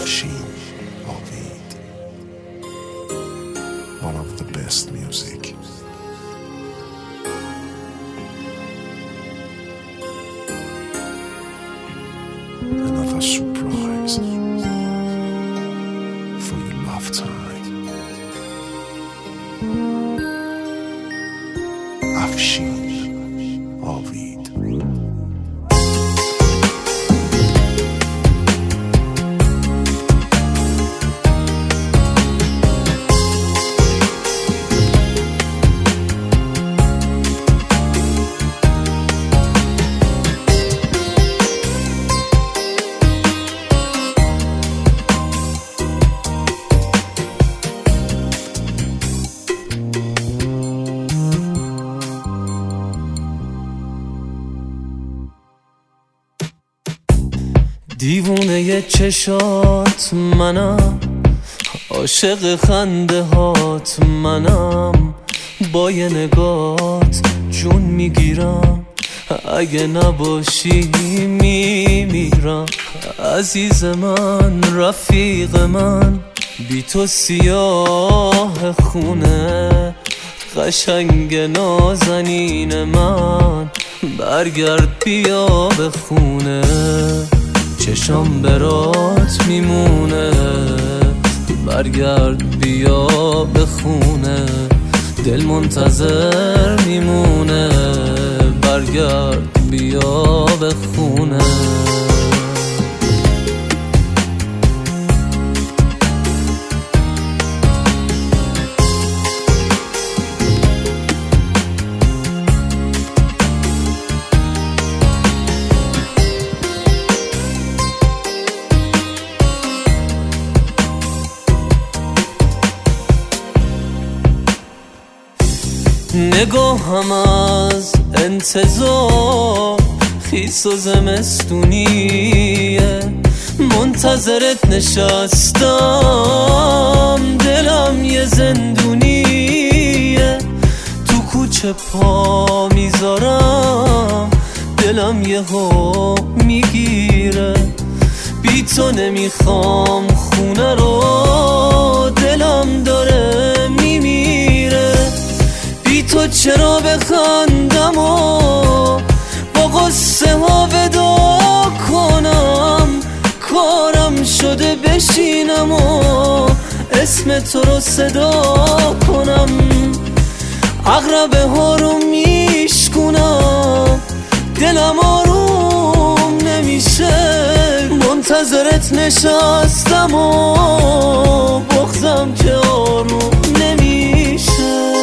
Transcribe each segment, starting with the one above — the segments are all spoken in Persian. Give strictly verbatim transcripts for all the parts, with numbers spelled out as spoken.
Afshin Ovid, one of the best music. Another surprise for your lifetime. Afshin Ovid. دیوونه چشات منم، عاشق خنده هات منم، با یه نگات جون میگیرم، اگه نباشی میمیرم. عزیز من، رفیق من، بی تو سیاه خونه، قشنگ نازنین من، برگرد بیا به خونه. چشام برات میمونه، برگرد بیا به خونه. دل منتظر میمونه، برگرد بیا به خونه. نگاهم از انتظار خیس و زمستونیه، منتظرت نشستم، دلم یه زندونیه. تو کوچه پا میذارم، دلم یه ها میگیره. بی تو نمیخوام خونه رو، دلم داره میمیره. بی تو چرا بخندم و با غصه ها ودا کنم؟ کارم شده بشینم و اسم تو رو صدا کنم. عقربه ها رو میشکنم، دلم آروم نمیشه. منتظرت نشستم و بغضم که آروم نمیشه.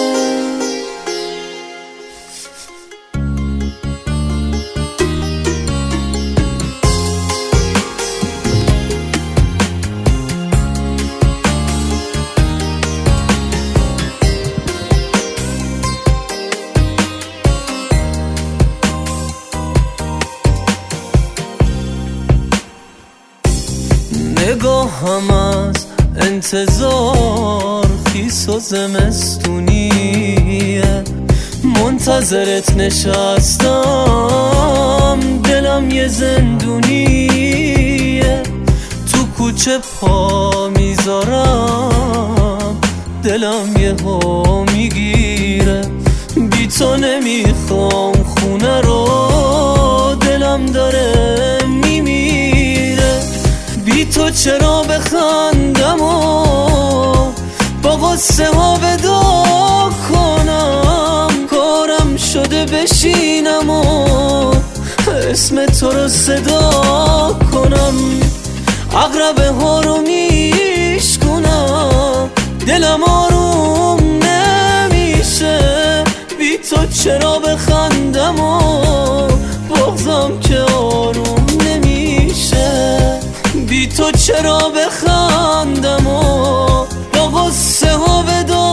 نگاهم از انتظار خیس و زمستونیه، منتظرت نشستم، دلم یه زندونیه. تو کوچه پا میذارم، دلم یه ها میگیره. بی تو نمیخوام خونه رو، دلم داره میمیره. بی تو چرا بخندم و با غصه ها ودا کنم؟ کارم شده بشینم و اسم تو رو صدا کنم. عقربه ها رو میشکنم، دلم آروم نمیشه. بی تو چرا بخندم و بغضم که آروم نمیشه. بی تو چرا بخندم و با غصه ها ودا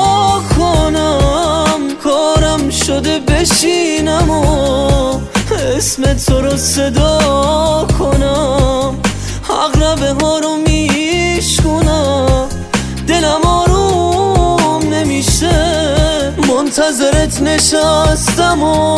کنم؟ کارم شده بشینم و اسم تو رو صدا کنم. عقربه ها رو میشکنم، دلم آروم نمیشه. منتظرت نشستم و